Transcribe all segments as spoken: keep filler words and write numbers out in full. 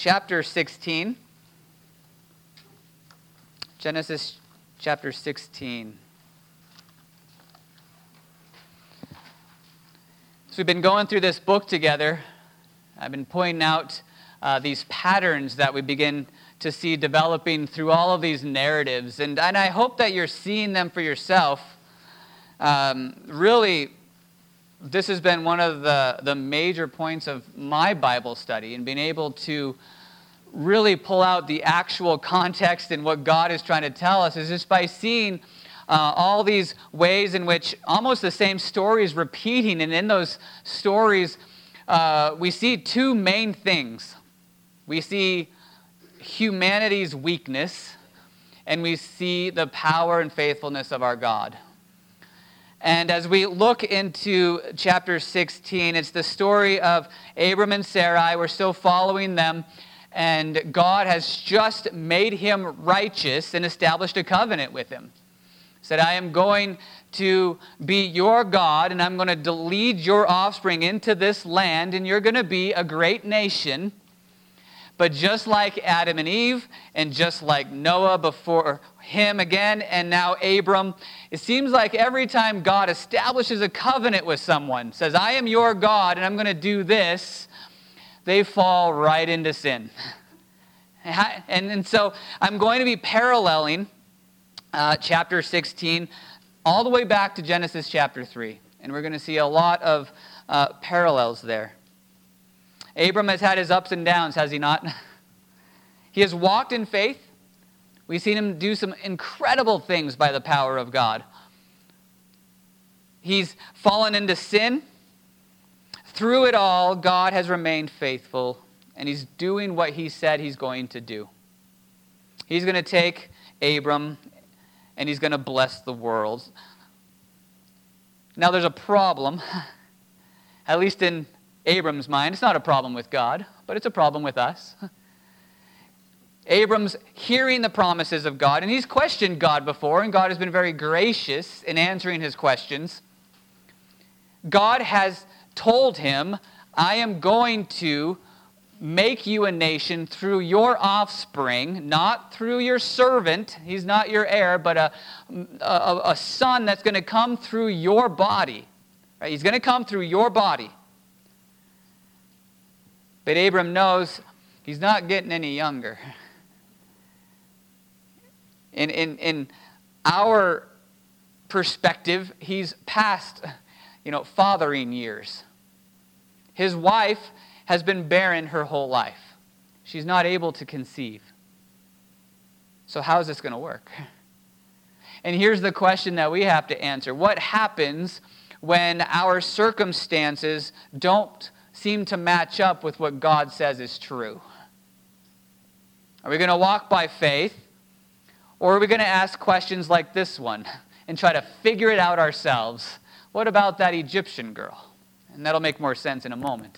chapter sixteen. Genesis chapter sixteen. So we've been going through this book together. I've been pointing out uh, these patterns that we begin to see developing through all of these narratives. And, and I hope that you're seeing them for yourself. Um, really, this has been one of the, the major points of my Bible study, and being able to really pull out the actual context and what God is trying to tell us is just by seeing uh, all these ways in which almost the same story is repeating. And in those stories, uh, we see two main things. We see humanity's weakness, and we see the power and faithfulness of our God. And as we look into chapter sixteen, it's the story of Abram and Sarai. We're still following them. And God has just made him righteous and established a covenant with him. He said, I am going to be your God, and I'm going to lead your offspring into this land, and you're going to be a great nation. But just like Adam and Eve, and just like Noah before him again, and now Abram, it seems like every time God establishes a covenant with someone, says, I am your God, and I'm going to do this, they fall right into sin. And, and so I'm going to be paralleling uh, chapter sixteen all the way back to Genesis chapter three. And we're going to see a lot of uh, parallels there. Abram has had his ups and downs, has he not? He has walked in faith. We've seen him do some incredible things by the power of God. He's fallen into sin. Through it all, God has remained faithful, and he's doing what he said he's going to do. He's going to take Abram, and he's going to bless the world. Now, there's a problem, at least in Abram's mind. It's not a problem with God, but it's a problem with us. Abram's hearing the promises of God, and he's questioned God before, and God has been very gracious in answering his questions. God has told him, I am going to make you a nation through your offspring, not through your servant. He's not your heir, but a, a, a son that's going to come through your body. Right? He's going to come through your body. But Abram knows he's not getting any younger. In, in, in our perspective, he's past you know, fathering years. His wife has been barren her whole life. She's not able to conceive. So how is this going to work? And here's the question that we have to answer. What happens when our circumstances don't seem to match up with what God says is true? Are we going to walk by faith, or are we going to ask questions like this one and try to figure it out ourselves? What about that Egyptian girl? And that'll make more sense in a moment.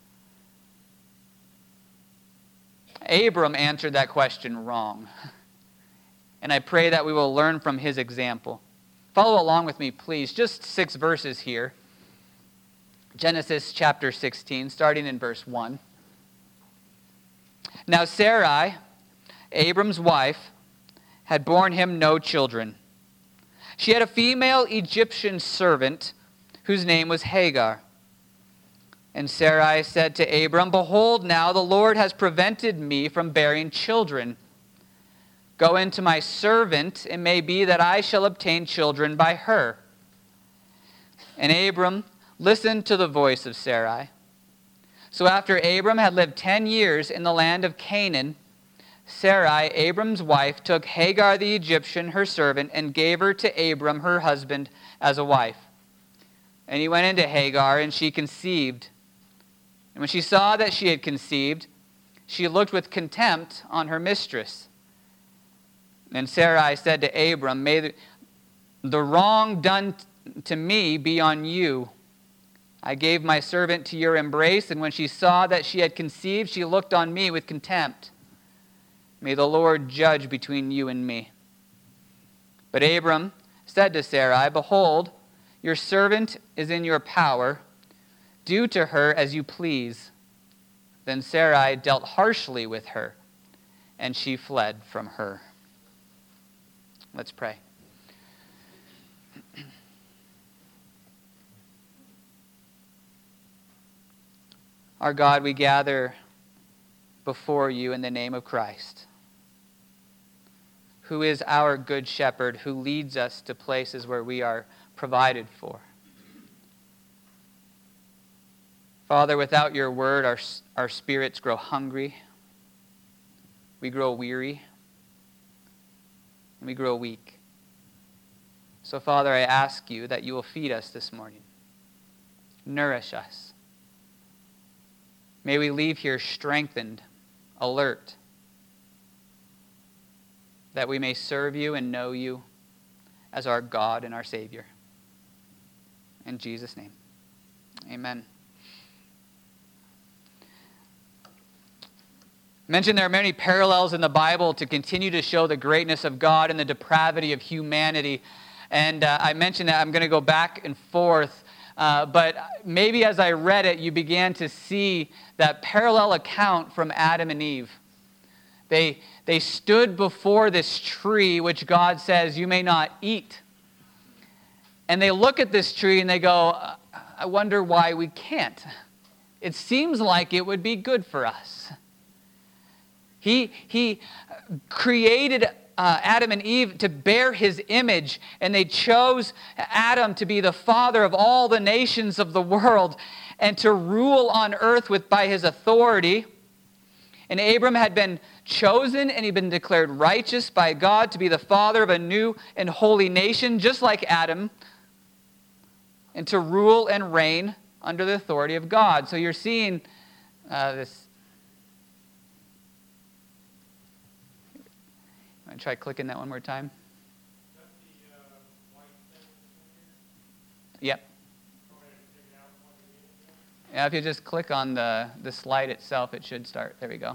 Abram answered that question wrong. And I pray that we will learn from his example. Follow along with me, please. Just six verses here. Genesis chapter sixteen, starting in verse one. Now Sarai, Abram's wife, had borne him no children. She had a female Egyptian servant whose name was Hagar. And Sarai said to Abram, Behold, now the Lord has prevented me from bearing children. Go in to my servant, it may be that I shall obtain children by her. And Abram listened to the voice of Sarai. So after Abram had lived ten years in the land of Canaan, Sarai, Abram's wife, took Hagar the Egyptian, her servant, and gave her to Abram, her husband, as a wife. And he went into Hagar, and she conceived. And when she saw that she had conceived, she looked with contempt on her mistress. And Sarai said to Abram, May the, the wrong done t- to me be on you. I gave my servant to your embrace, and when she saw that she had conceived, she looked on me with contempt. May the Lord judge between you and me. But Abram said to Sarai, Behold, your servant is in your power. Do to her as you please. Then Sarai dealt harshly with her, and she fled from her. Let's pray. Our God, we gather before you in the name of Christ, who is our good shepherd, who leads us to places where we are provided for. Father, without your word, our, our spirits grow hungry, we grow weary, and we grow weak. So, Father, I ask you that you will feed us this morning. Nourish us. May we leave here strengthened, alert, that we may serve you and know you as our God and our Savior. In Jesus' name, amen. I mentioned there are many parallels in the Bible to continue to show the greatness of God and the depravity of humanity. And uh, I mentioned that I'm going to go back and forth. Uh, but maybe as I read it, you began to see that parallel account from Adam and Eve. They, they stood before this tree, which God says, you may not eat. And they look at this tree and they go, I wonder why we can't. It seems like it would be good for us. He, he created uh, Adam and Eve to bear his image, and they chose Adam to be the father of all the nations of the world and to rule on earth with by his authority. And Abram had been chosen and he'd been declared righteous by God to be the father of a new and holy nation, just like Adam, and to rule and reign under the authority of God. So you're seeing uh, this. I'm going to try clicking that one more time. Is that the uh, white sentence in here? Yep. Yeah, if you just click on the, the slide itself, it should start. There we go.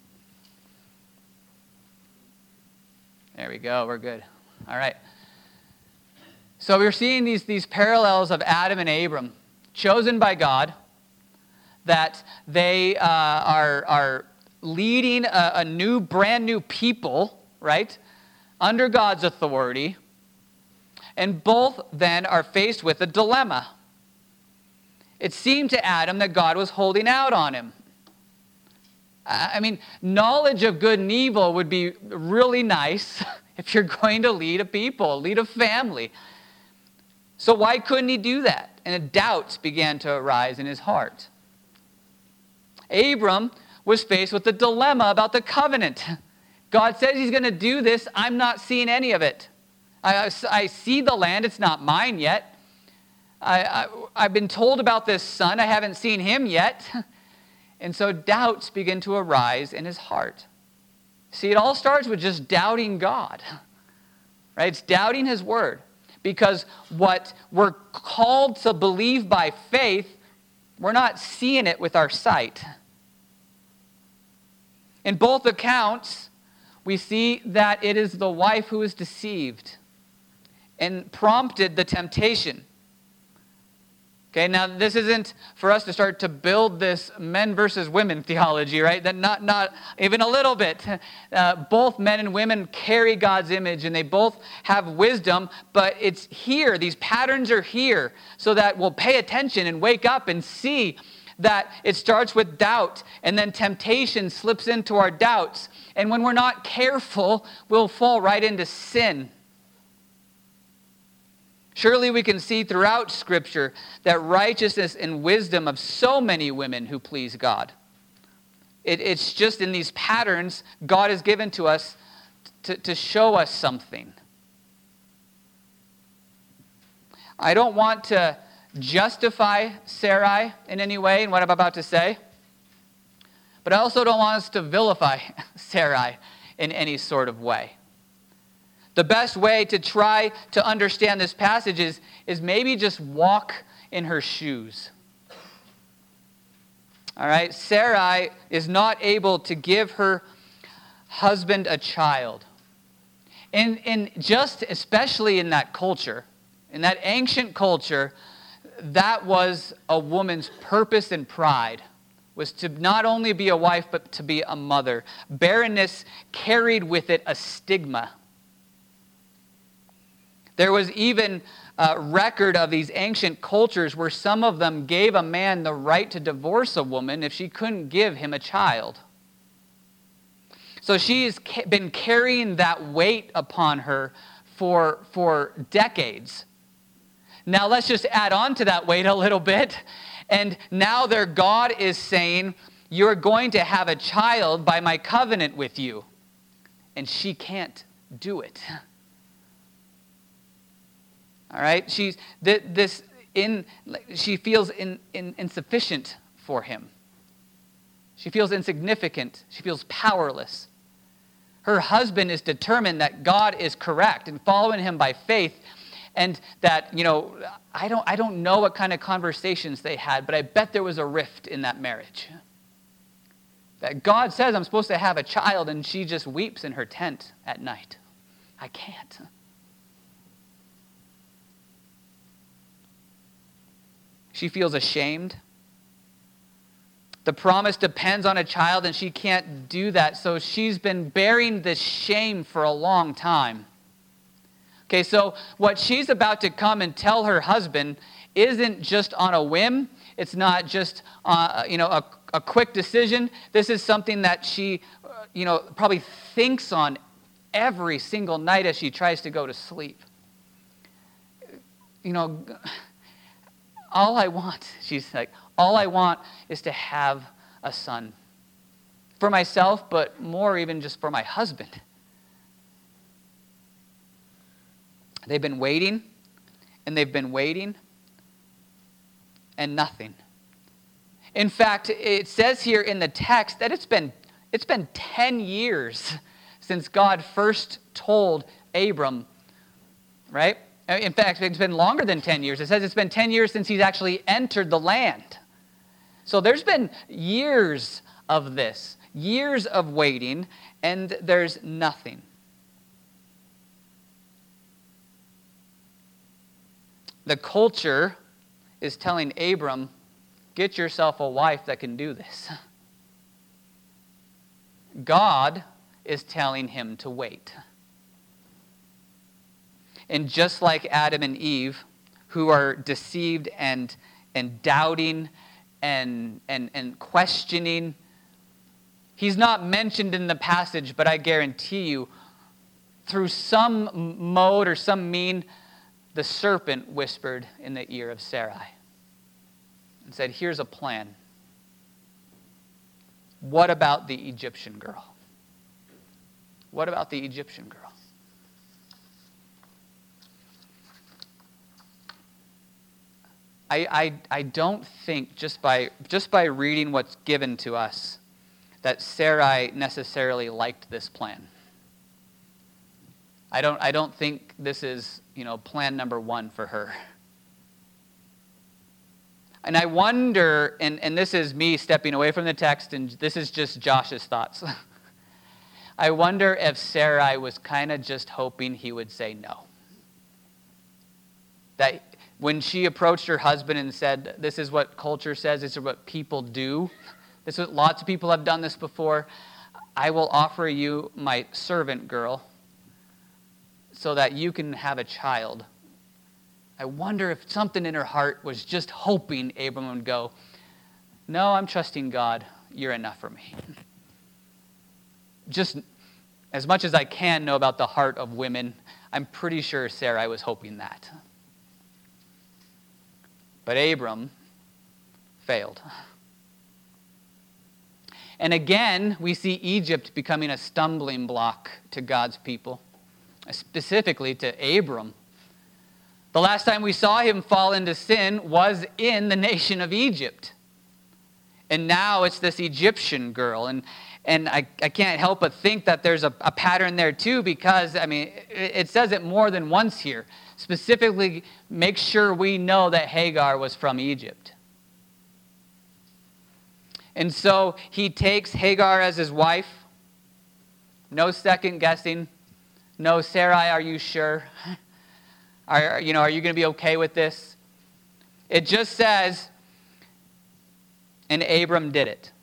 There we go. We're good. All right. So we're seeing these, these parallels of Adam and Abram, chosen by God, that they uh, are, are leading a, a new, brand new people, right, under God's authority. And both then are faced with a dilemma. It seemed to Adam that God was holding out on him. I mean, knowledge of good and evil would be really nice if you're going to lead a people, lead a family. So why couldn't he do that? And doubts began to arise in his heart. Abram was faced with a dilemma about the covenant. God says he's going to do this. I'm not seeing any of it. I, I see the land. It's not mine yet. I, I, I've been told about this son. I haven't seen him yet. And so doubts begin to arise in his heart. See, it all starts with just doubting God. Right? It's doubting his word. Because what we're called to believe by faith, we're not seeing it with our sight. In both accounts, we see that it is the wife who is deceived and prompted the temptation. Okay, now this isn't for us to start to build this men versus women theology, right? That not, not even a little bit. Uh, both men and women carry God's image and they both have wisdom, but it's here, these patterns are here so that we'll pay attention and wake up and see that it starts with doubt and then temptation slips into our doubts. And when we're not careful, we'll fall right into sin. Surely we can see throughout Scripture that righteousness and wisdom of so many women who please God. It, it's just in these patterns God has given to us to, to show us something. I don't want to justify Sarai in any way in what I'm about to say, but I also don't want us to vilify Sarai in any sort of way. The best way to try to understand this passage is, is maybe just walk in her shoes. All right, Sarai is not able to give her husband a child. And, and just especially in that culture, in that ancient culture, that was a woman's purpose and pride, was to not only be a wife, but to be a mother. Barrenness carried with it a stigma. There was even a record of these ancient cultures where some of them gave a man the right to divorce a woman if she couldn't give him a child. So she's been carrying that weight upon her for, for decades. Now let's just add on to that weight a little bit. And now their God is saying, you're going to have a child by my covenant with you. And she can't do it. All right? She's this in she feels in, in, insufficient for him. She feels insignificant. She feels powerless. Her husband is determined that God is correct and following him by faith. And that, you know, I don't, I don't know what kind of conversations they had, but I bet there was a rift in that marriage. That God says I'm supposed to have a child, and she just weeps in her tent at night. I can't. She feels ashamed. The promise depends on a child, and she can't do that, so she's been bearing this shame for a long time. Okay, so what she's about to come and tell her husband isn't just on a whim. It's not just uh, you know a, a quick decision. This is something that she uh, you know probably thinks on every single night as she tries to go to sleep. You know, all I want, she's like, all I want is to have a son. For myself, but more even just for my husband. They've been waiting, and they've been waiting, and nothing. In fact, it says here in the text that it's been it's been ten years since God first told Abram, right? In fact, it's been longer than ten years. It says it's been ten years since he's actually entered the land. So there's been years of this, years of waiting, and there's nothing. The culture is telling Abram, get yourself a wife that can do this. God is telling him to wait. And just like Adam and Eve, who are deceived and, and doubting and, and, and questioning, he's not mentioned in the passage, but I guarantee you, through some mode or some mean, the serpent whispered in the ear of Sarai and said, here's a plan. What about the Egyptian girl? What about the Egyptian girl? I, I, I don't think just by, just by reading what's given to us that Sarai necessarily liked this plan. I don't, I don't think this is, you know, plan number one for her. And I wonder, and, and this is me stepping away from the text, and this is just Josh's thoughts. I wonder if Sarai was kind of just hoping he would say no. That when she approached her husband and said, this is what culture says, this is what people do, this is what lots of people have done this before, I will offer you my servant girl so that you can have a child. I wonder if something in her heart was just hoping Abram would go, no, I'm trusting God. You're enough for me. Just as much as I can know about the heart of women, I'm pretty sure Sarai was hoping that. But Abram failed. And again, we see Egypt becoming a stumbling block to God's people, specifically to Abram. The last time we saw him fall into sin was in the nation of Egypt. And now it's this Egyptian girl. And and I, I can't help but think that there's a, a pattern there too, because, I mean, it, it says it more than once here. Specifically, make sure we know that Hagar was from Egypt. And so he takes Hagar as his wife. No second guessing. No, Sarai, are you sure? Are, you know, are you going to be okay with this? It just says, And Abram did it.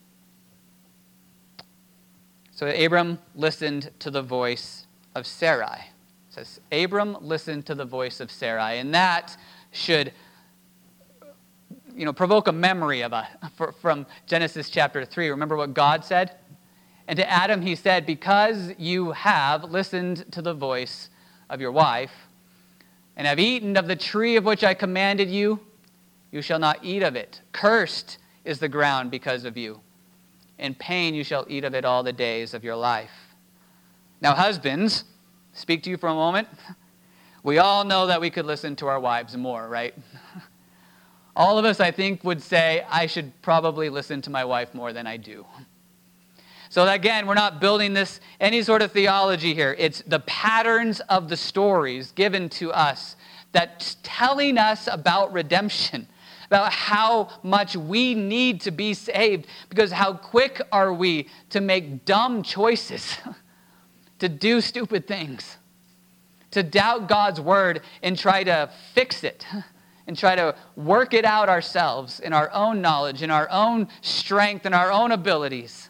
So Abram listened to the voice of Sarai. It says, Abram listened to the voice of Sarai. And that should, you know, provoke a memory of a, for, from Genesis chapter three. Remember what God said? And to Adam he said, because you have listened to the voice of your wife, and have eaten of the tree of which I commanded you, you shall not eat of it. Cursed is the ground because of you. In pain you shall eat of it all the days of your life. Now, husbands, speak to you for a moment. We all know that we could listen to our wives more, right? All of us, I think, would say, I should probably listen to my wife more than I do. So again, we're not building this any sort of theology here. It's the patterns of the stories given to us that's telling us about redemption, about how much we need to be saved, because how quick are we to make dumb choices, to do stupid things, to doubt God's word and try to fix it, and try to work it out ourselves in our own knowledge, in our own strength, and our own abilities.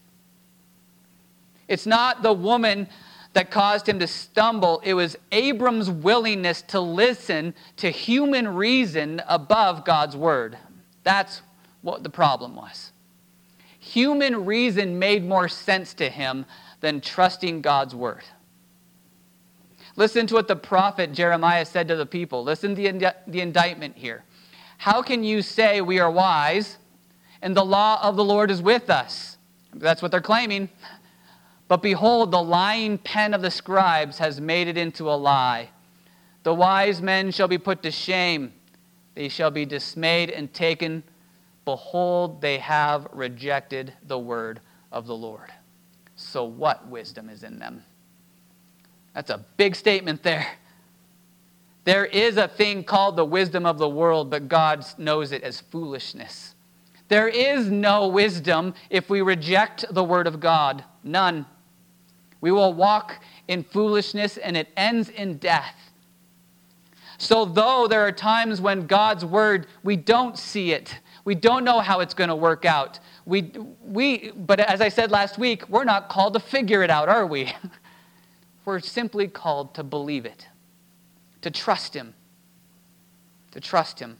It's not the woman that caused him to stumble. It was Abram's willingness to listen to human reason above God's word. That's what the problem was. Human reason made more sense to him than trusting God's word. Listen to what the prophet Jeremiah said to the people. Listen to the, ind- the indictment here. How can you say we are wise and the law of the Lord is with us? That's what they're claiming. But behold, the lying pen of the scribes has made it into a lie. The wise men shall be put to shame. They shall be dismayed and taken. Behold, they have rejected the word of the Lord. So what wisdom is in them? That's a big statement there. There is a thing called the wisdom of the world, but God knows it as foolishness. There is no wisdom if we reject the word of God. None. We will walk in foolishness, and it ends in death. So though there are times when God's word, we don't see it. We don't know how it's going to work out. We, we, but as I said last week, we're not called to figure it out, are we? We're simply called to believe it, to trust him, to trust him.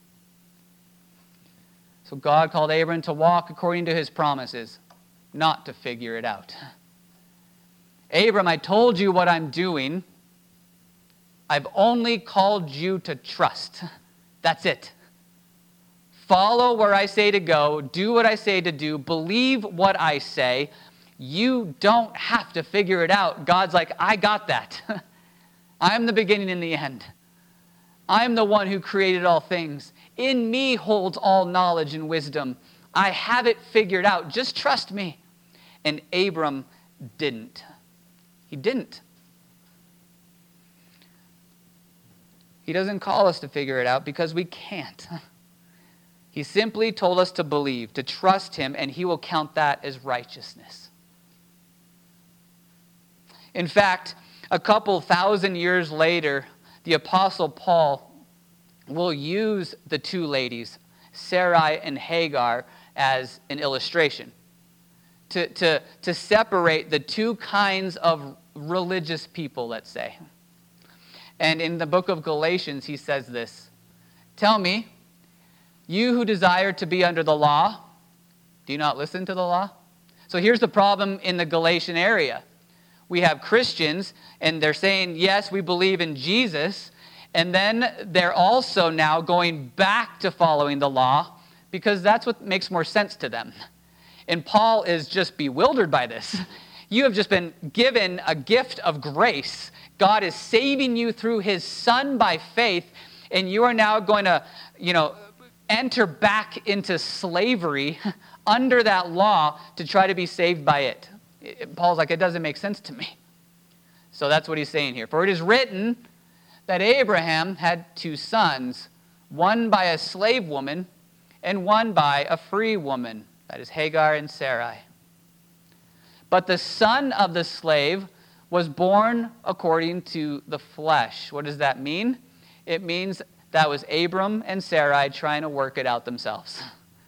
So God called Abram to walk according to his promises, not to figure it out. Abram, I told you what I'm doing. I've only called you to trust. That's it. Follow where I say to go. Do what I say to do. Believe what I say. You don't have to figure it out. God's like, I got that. I'm the beginning and the end. I'm the one who created all things. In me holds all knowledge and wisdom. I have it figured out. Just trust me. And Abram didn't. He didn't. He doesn't call us to figure it out because we can't. He simply told us to believe, to trust him, and he will count that as righteousness. In fact, a couple thousand years later, the Apostle Paul will use the two ladies, Sarai and Hagar, as an illustration to, to, to separate the two kinds of religious people, let's say. And in the book of Galatians, he says this, tell me, you who desire to be under the law, do you not listen to the law? So here's the problem in the Galatian area. We have Christians, and they're saying, yes, we believe in Jesus, and then they're also now going back to following the law because that's what makes more sense to them. And Paul is just bewildered by this. You have just been given a gift of grace. God is saving you through his Son by faith, and you are now going to, you know, enter back into slavery under that law to try to be saved by it. Paul's like, it doesn't make sense to me. So that's what he's saying here. For it is written that Abraham had two sons, one by a slave woman and one by a free woman, that is Hagar and Sarai. But the son of the slave was born according to the flesh. What does that mean? It means that was Abram and Sarai trying to work it out themselves.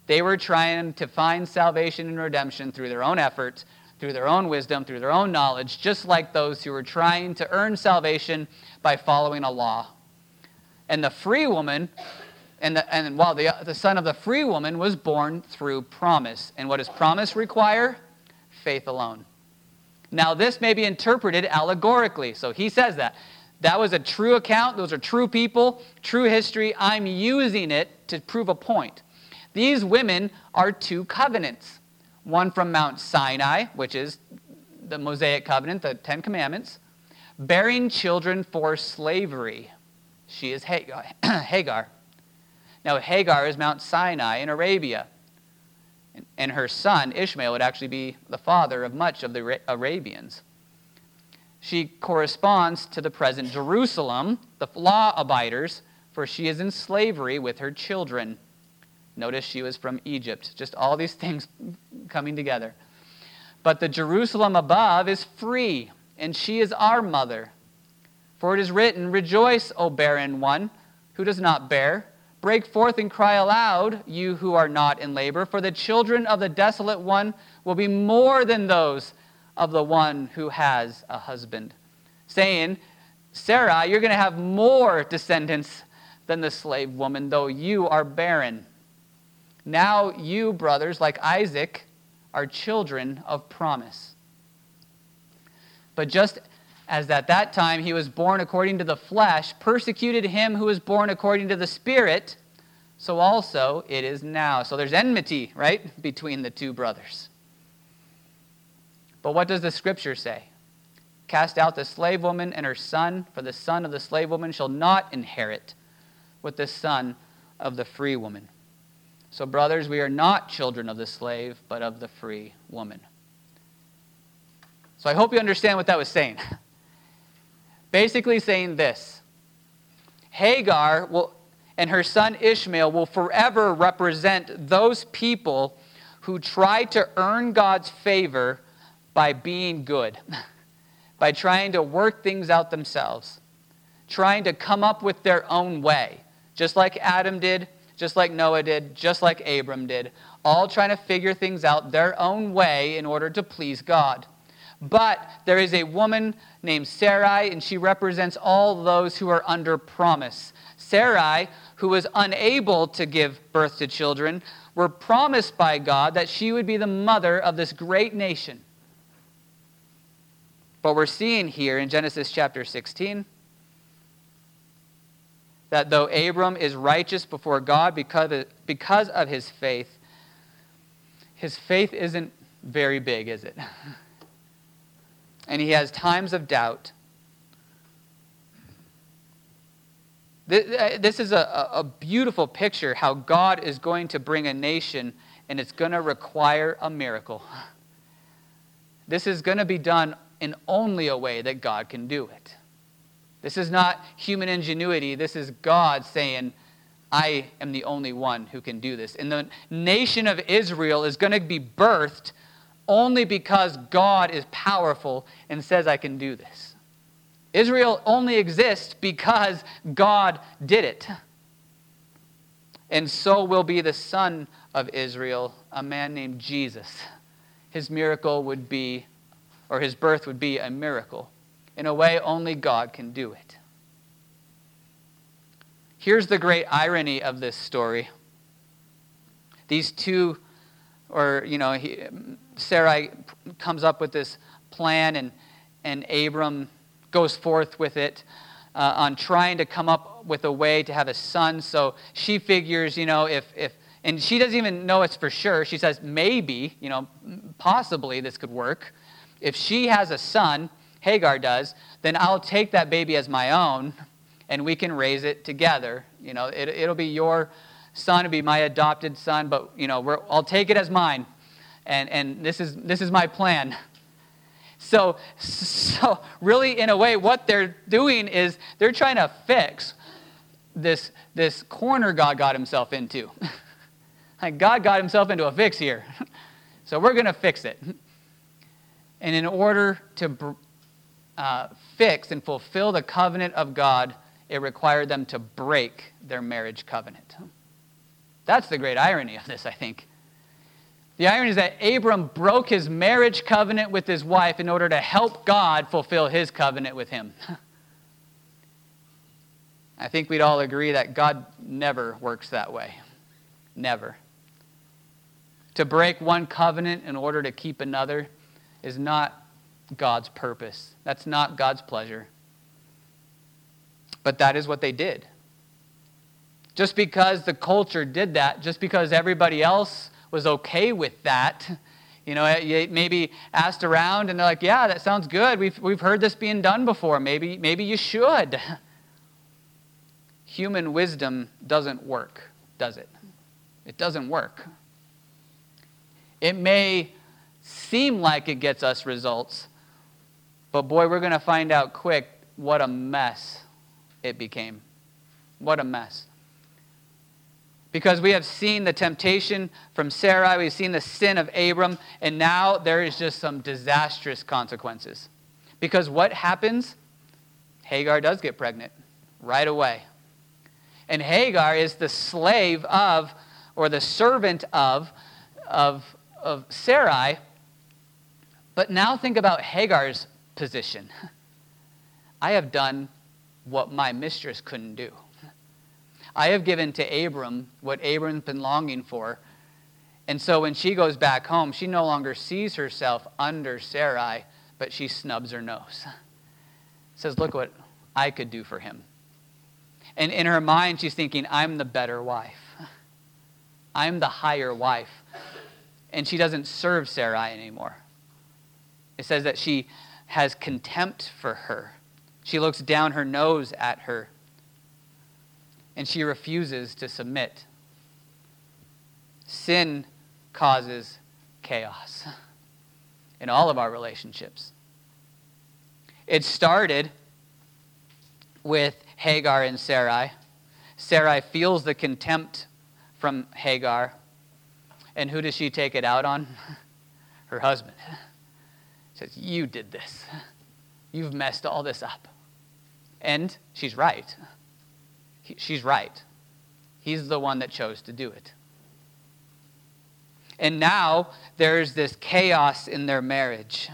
They were trying to find salvation and redemption through their own efforts, through their own wisdom, through their own knowledge, just like those who were trying to earn salvation by following a law. And the free woman, and, the, and while the, the son of the free woman was born through promise. And what does promise require? Faith alone. Now this may be interpreted allegorically. So he says that. That was a true account. Those are true people, true history. I'm using it to prove a point. These women are two covenants. One from Mount Sinai, which is the Mosaic covenant, the Ten Commandments, bearing children for slavery. She is Hagar. Now Hagar is Mount Sinai in Arabia. And her son, Ishmael, would actually be the father of much of the Arabians. She corresponds to the present Jerusalem, the law abiders, for she is in slavery with her children. Notice she was from Egypt. Just all these things coming together. But the Jerusalem above is free, and she is our mother. For it is written, "Rejoice, O barren one who does not bear. Break forth and cry aloud, you who are not in labor, for the children of the desolate one will be more than those of the one who has a husband." Saying, Sarah, you're going to have more descendants than the slave woman, though you are barren. Now you, brothers, like Isaac, are children of promise. But just as at that time he was born according to the flesh, persecuted him who was born according to the Spirit, so also it is now. So there's enmity, right, between the two brothers. But what does the Scripture say? Cast out the slave woman and her son, for the son of the slave woman shall not inherit with the son of the free woman. So, brothers, we are not children of the slave, but of the free woman. So I hope you understand what that was saying. Basically saying this: Hagar will, and her son Ishmael will forever represent those people who try to earn God's favor by being good, by trying to work things out themselves, trying to come up with their own way, just like Adam did, just like Noah did, just like Abram did, all trying to figure things out their own way in order to please God. But there is a woman named Sarai, and she represents all those who are under promise. Sarai, who was unable to give birth to children, were promised by God that she would be the mother of this great nation. But we're seeing here in Genesis chapter sixteen that though Abram is righteous before God because of, because of his faith, his faith isn't very big, is it? And he has times of doubt. This is a, a beautiful picture how God is going to bring a nation, and it's going to require a miracle. This is going to be done in only a way that God can do it. This is not human ingenuity. This is God saying, I am the only one who can do this. And the nation of Israel is going to be birthed only because God is powerful and says, I can do this. Israel only exists because God did it. And so will be the son of Israel, a man named Jesus. His miracle would be, or his birth would be a miracle. In a way, only God can do it. Here's the great irony of this story. These two, or, you know, he, Sarai comes up with this plan, and, and Abram goes forth with it uh, on trying to come up with a way to have a son. So she figures, you know, if, if, and she doesn't even know it's for sure. She says, maybe, you know, possibly this could work. If she has a son, Hagar does, then I'll take that baby as my own, and we can raise it together. You know, it, it'll be your son, it'll be my adopted son, but, you know, we're, I'll take it as mine, and and this is this is my plan. So, so really, in a way, what they're doing is they're trying to fix this this corner God got himself into. Like, God got himself into a fix here, so we're going to fix it. And in order to Uh, fix and fulfill the covenant of God, it required them to break their marriage covenant. That's the great irony of this, I think. The irony is that Abram broke his marriage covenant with his wife in order to help God fulfill his covenant with him. I think we'd all agree that God never works that way. Never. To break one covenant in order to keep another is not God's purpose. That's not God's pleasure. But that is what they did. Just because the culture did that, just because everybody else was okay with that, you know, you maybe asked around and they're like, yeah, that sounds good. We've, we've heard this being done before. Maybe, maybe you should. Human wisdom doesn't work, does it? It doesn't work. It may seem like it gets us results, but boy, we're going to find out quick what a mess it became. What a mess. Because we have seen the temptation from Sarai, we've seen the sin of Abram, and now there is just some disastrous consequences. Because what happens? Hagar does get pregnant right away. And Hagar is the slave of, or the servant of, of, of Sarai. But now think about Hagar's position. I have done what my mistress couldn't do. I have given to Abram what Abram's been longing for. And so when she goes back home, she no longer sees herself under Sarai, but she snubs her nose. Says, look what I could do for him. And in her mind, she's thinking, I'm the better wife. I'm the higher wife. And she doesn't serve Sarai anymore. It says that she has contempt for her. She looks down her nose at her. And she refuses to submit. Sin causes chaos in all of our relationships. It started with Hagar and Sarai. Sarai feels the contempt from Hagar. And who does she take it out on? Her husband. Says, you did this. You've messed all this up. And she's right. She's right. He's the one that chose to do it. And now there's this chaos in their marriage.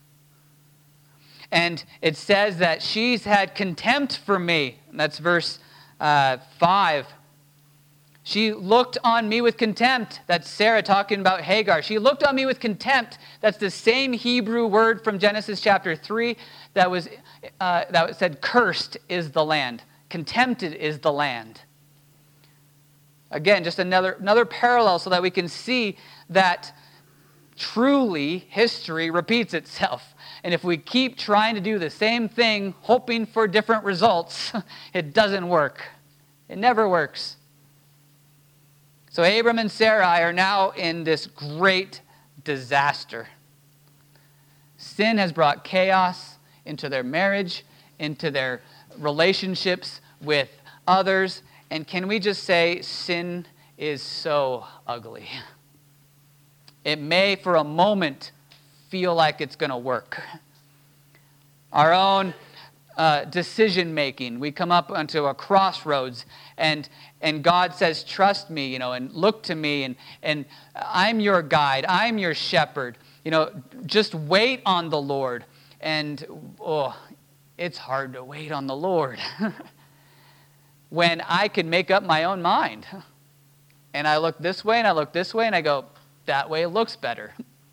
And it says that she's had contempt for me. That's verse uh, five. She looked on me with contempt. That's Sarah talking about Hagar. She looked on me with contempt. That's the same Hebrew word from Genesis chapter three that was uh, that said, cursed is the land. Contempted is the land. Again, just another, another parallel so that we can see that truly history repeats itself. And if we keep trying to do the same thing, hoping for different results, it doesn't work. It never works. So Abram and Sarai are now in this great disaster. Sin has brought chaos into their marriage, into their relationships with others. And can we just say sin is so ugly? It may for a moment feel like it's going to work. Our own uh, decision making, we come up onto a crossroads and and God says, trust me, you know, and look to me, and and I'm your guide, I'm your shepherd. You know, just wait on the Lord. And oh, it's hard to wait on the Lord when I can make up my own mind. And I look this way and I look this way and I go, that way looks better.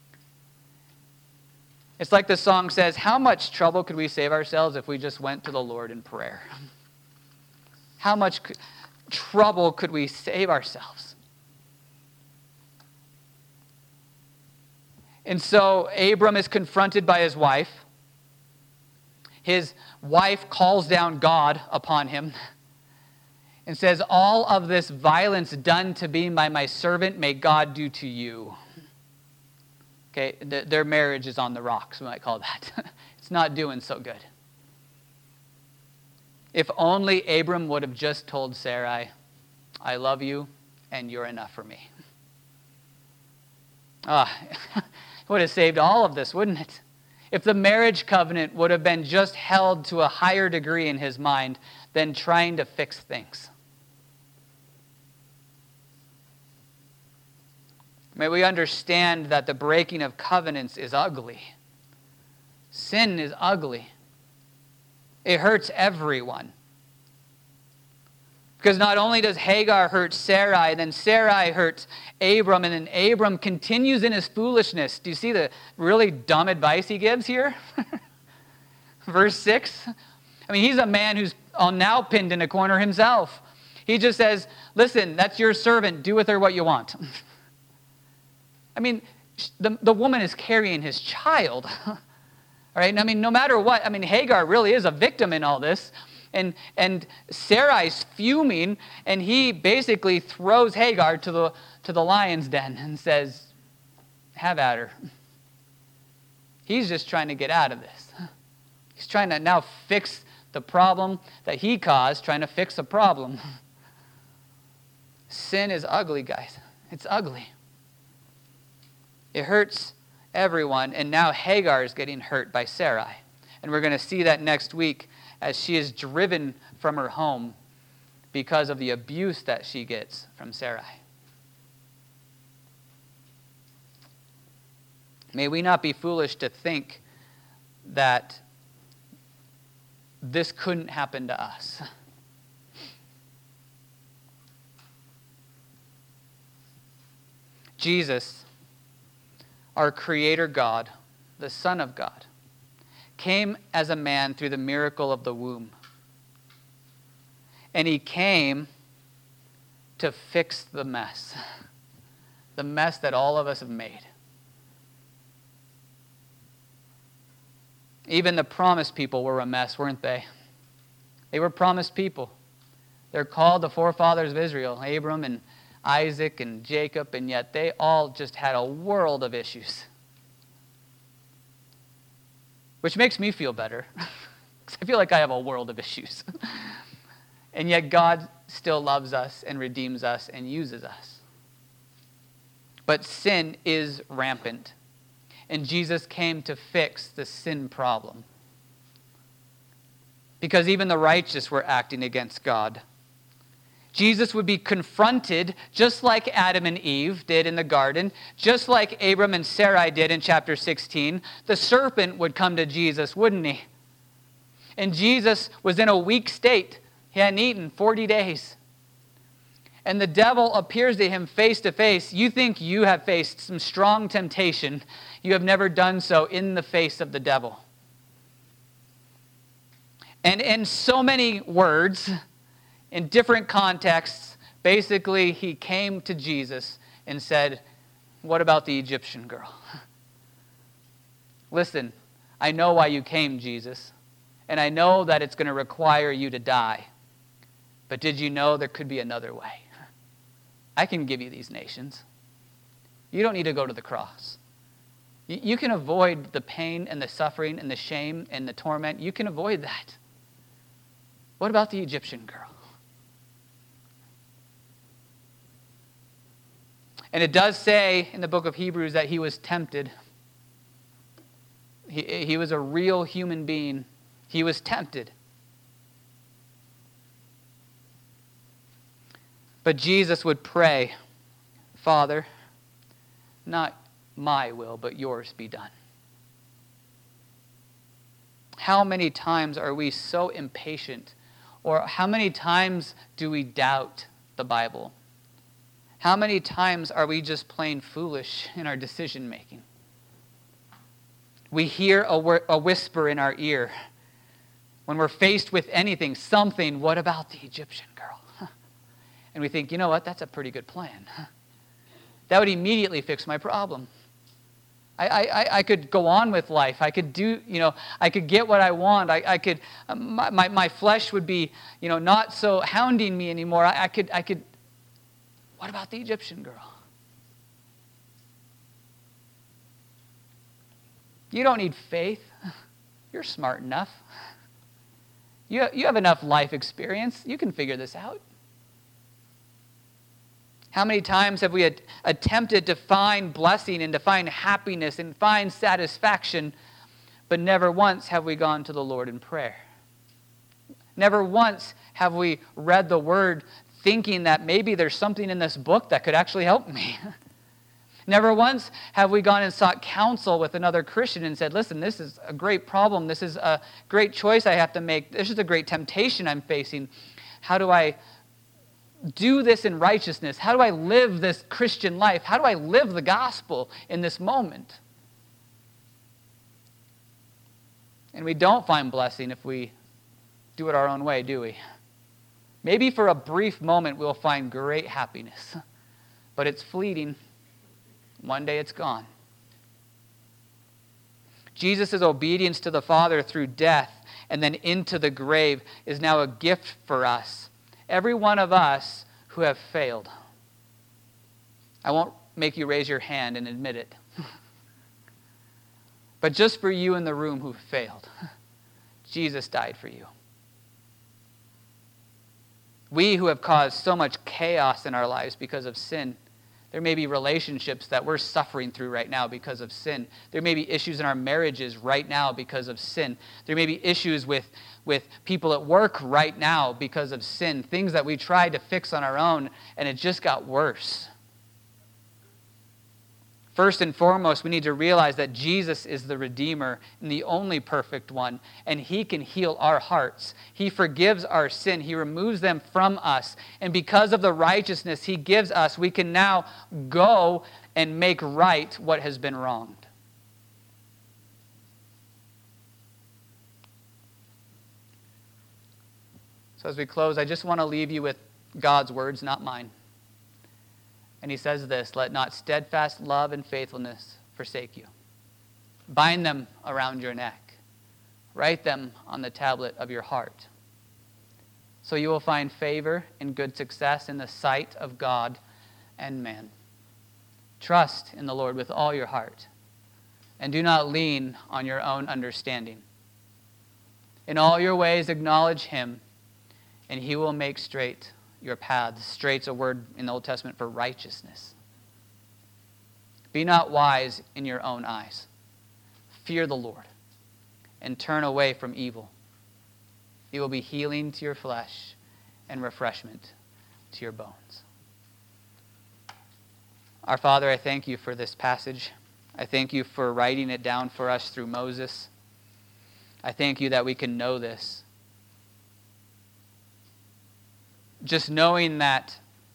It's like the song says, how much trouble could we save ourselves if we just went to the Lord in prayer? How much trouble could we save ourselves? And so Abram is confronted by his wife. His wife calls down God upon him and says, all of this violence done to me by my servant, may God do to you. Okay, th- their marriage is on the rocks, we might call that. It's not doing so good. If only Abram would have just told Sarai, I love you and you're enough for me. Ah, it would have saved all of this, wouldn't it? If the marriage covenant would have been just held to a higher degree in his mind than trying to fix things. May we understand that the breaking of covenants is ugly. Sin is ugly. It hurts everyone. Because not only does Hagar hurt Sarai, and then Sarai hurts Abram, and then Abram continues in his foolishness. Do you see the really dumb advice he gives here? Verse six. I mean, he's a man who's now pinned in a corner himself. He just says, listen, that's your servant. Do with her what you want. I mean, the, the woman is carrying his child. All right? And I mean, no matter what, I mean, Hagar really is a victim in all this. And and Sarai's fuming, and he basically throws Hagar to the to the lion's den and says, have at her. He's just trying to get out of this. He's trying to now fix the problem that he caused, trying to fix a problem. Sin is ugly, guys. It's ugly. It hurts everyone, and now Hagar is getting hurt by Sarai. And we're going to see that next week as she is driven from her home because of the abuse that she gets from Sarai. May we not be foolish to think that this couldn't happen to us. Jesus, our Creator God, the Son of God, came as a man through the miracle of the womb. And he came to fix the mess. The mess that all of us have made. Even the promised people were a mess, weren't they? They were promised people. They're called the forefathers of Israel, Abram and Isaac and Jacob, and yet they all just had a world of issues. Which makes me feel better, because I feel like I have a world of issues. And yet God still loves us and redeems us and uses us. But sin is rampant. And Jesus came to fix the sin problem. Because even the righteous were acting against God. Jesus would be confronted just like Adam and Eve did in the garden, just like Abram and Sarai did in chapter sixteen. The serpent would come to Jesus, wouldn't he? And Jesus was in a weak state. He hadn't eaten forty days. And the devil appears to him face to face. You think you have faced some strong temptation. You have never done so in the face of the devil. And in so many words, in different contexts, basically he came to Jesus and said, what about the Egyptian girl? Listen, I know why you came, Jesus, and I know that it's going to require you to die. But did you know there could be another way? I can give you these nations. You don't need to go to the cross. You, you can avoid the pain and the suffering and the shame and the torment. You can avoid that. What about the Egyptian girl? And it does say in the book of Hebrews that he was tempted. He, he was a real human being. He was tempted. But Jesus would pray, Father, not my will, but yours be done. How many times are we so impatient? Or how many times do we doubt the Bible? How many times are we just plain foolish in our decision making? We hear a, wor- a whisper in our ear when we're faced with anything, something, what about the Egyptian girl? And we think, you know what, that's a pretty good plan. That would immediately fix my problem. I, I, I could go on with life. I could do, you know, I could get what I want. I, I could, my, my, my flesh would be, you know, not so hounding me anymore. I, I could, I could, what about the Egyptian girl? You don't need faith. You're smart enough. You, you have enough life experience. You can figure this out. How many times have we at, attempted to find blessing and to find happiness and find satisfaction, but never once have we gone to the Lord in prayer? Never once have we read the Word thinking that maybe there's something in this book that could actually help me. Never once have we gone and sought counsel with another Christian and said, listen, this is a great problem. This is a great choice I have to make. This is a great temptation I'm facing. How do I do this in righteousness? How do I live this Christian life? How do I live the gospel in this moment? And we don't find blessing if we do it our own way, do we? Maybe for a brief moment we'll find great happiness, but it's fleeting. One day it's gone. Jesus' obedience to the Father through death and then into the grave is now a gift for us. Every one of us who have failed. I won't make you raise your hand and admit it. But just for you in the room who failed, Jesus died for you. We who have caused so much chaos in our lives because of sin. There may be relationships that we're suffering through right now because of sin. There may be issues in our marriages right now because of sin. There may be issues with, with people at work right now because of sin. Things that we tried to fix on our own and it just got worse. First and foremost, we need to realize that Jesus is the Redeemer and the only perfect one, and He can heal our hearts. He forgives our sin. He removes them from us. And because of the righteousness He gives us, we can now go and make right what has been wronged. So as we close, I just want to leave you with God's words, not mine. And he says this, let not steadfast love and faithfulness forsake you. Bind them around your neck. Write them on the tablet of your heart. So you will find favor and good success in the sight of God and man. Trust in the Lord with all your heart. And do not lean on your own understanding. In all your ways acknowledge Him, and He will make straight your paths. Straight's a word in the Old Testament for righteousness. Be not wise in your own eyes. Fear the Lord and turn away from evil. It will be healing to your flesh and refreshment to your bones. Our Father, I thank you for this passage. I thank you for writing it down for us through Moses. I thank you that we can know this. Just knowing that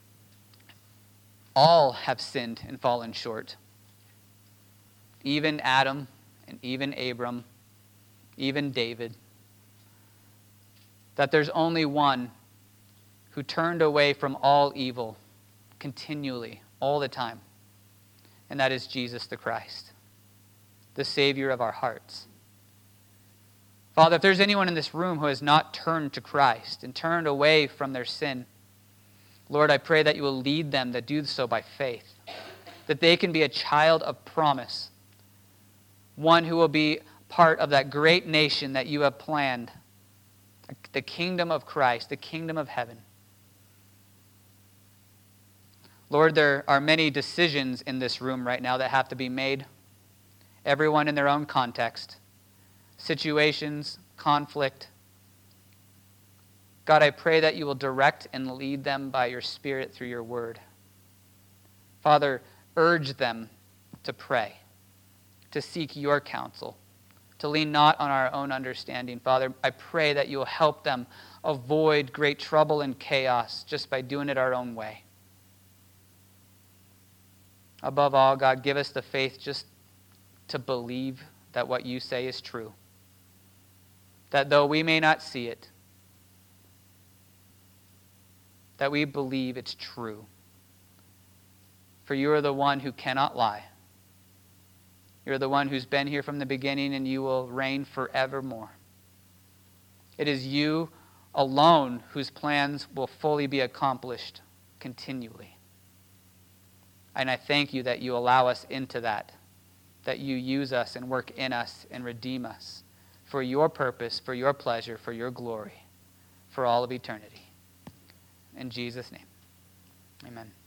all have sinned and fallen short. Even Adam and even Abram, even David. That there's only one who turned away from all evil continually, all the time. And that is Jesus the Christ, the Savior of our hearts. Father, if there's anyone in this room who has not turned to Christ and turned away from their sin, Lord, I pray that you will lead them to do so by faith, that they can be a child of promise, one who will be part of that great nation that you have planned, the kingdom of Christ, the kingdom of heaven. Lord, there are many decisions in this room right now that have to be made, everyone in their own context. Situations, conflict. God, I pray that you will direct and lead them by your Spirit through your word. Father, urge them to pray, to seek your counsel, to lean not on our own understanding. Father, I pray that you will help them avoid great trouble and chaos just by doing it our own way. Above all, God, give us the faith just to believe that what you say is true. That though we may not see it, that we believe it's true. For you are the one who cannot lie. You're the one who's been here from the beginning, and you will reign forevermore. It is you alone whose plans will fully be accomplished continually. And I thank you that you allow us into that, that you use us and work in us and redeem us for your purpose, for your pleasure, for your glory, for all of eternity. In Jesus' name, amen.